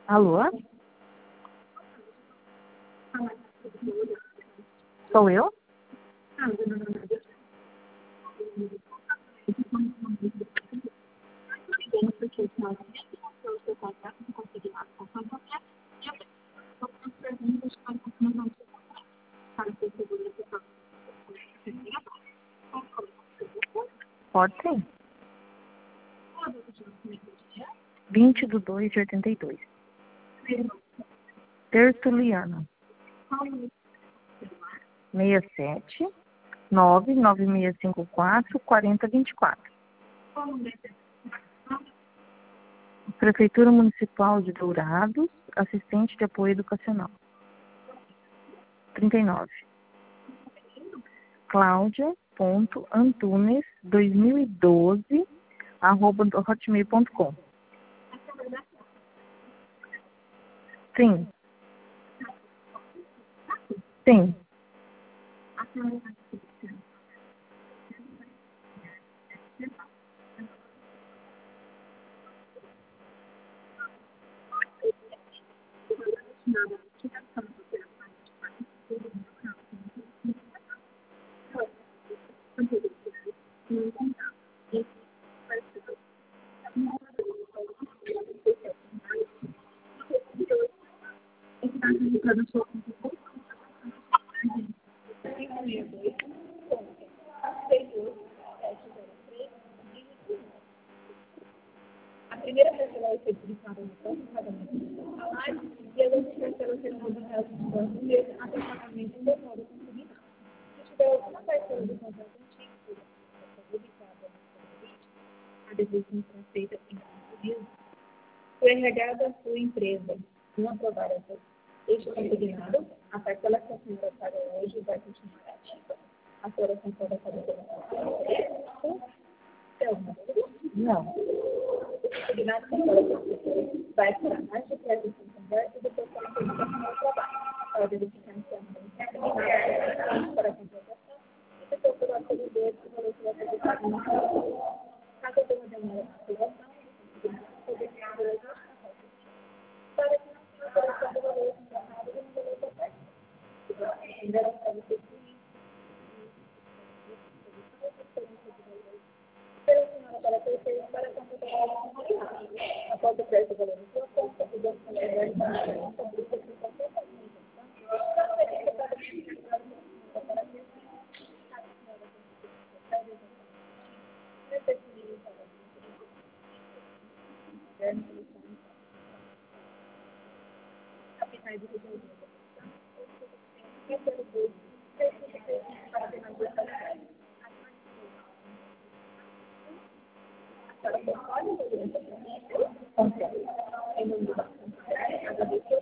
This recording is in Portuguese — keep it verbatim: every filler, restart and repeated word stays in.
Alô? Sou eu? Pode sim. vinte do dois de oitenta e dois. Tertuliano. sessenta e sete, nove nove seis cinco quatro, quatro zero dois quatro. Prefeitura Municipal de Dourados, assistente de apoio educacional. trinta e nove. Cláudia ponto Antunes dois mil e doze arroba hotmail ponto com. Sim. Sim. A primeira vez que ela foi publicada no banco, pagamento do salário, e as outras pessoas serão obrigadas no banco mesmo até o pagamento do modo consignado. Se tiver alguma parcela do contrato antigo, por exemplo, publicada no serviço, a devolução será feita em consignado. O R H da sua empresa não aprovar este consignado, a parcela que a senhora paga hoje vai continuar ativa. A senhora concorda com a devolução? Tem alguma dúvida? Não. Combinado com a vai para mais de três de conversa e depois para a contratação do trabalho. Para verificar se a mãe para a contratação e depois para o acolhedor que valor que vai ser pago no trabalho. Caso tenha demora na aprovação, poder ser para que não tenha alteração do valor contratado e no valor total. Ainda não sabe se para a terceira para a contratação. Após o preço do valor da sua conta, o banco vai informação sobre o que você está fazendo. Capitais do Rio de Janeiro. Para finalizar, para o olho do em nome do Banco Central, agradeço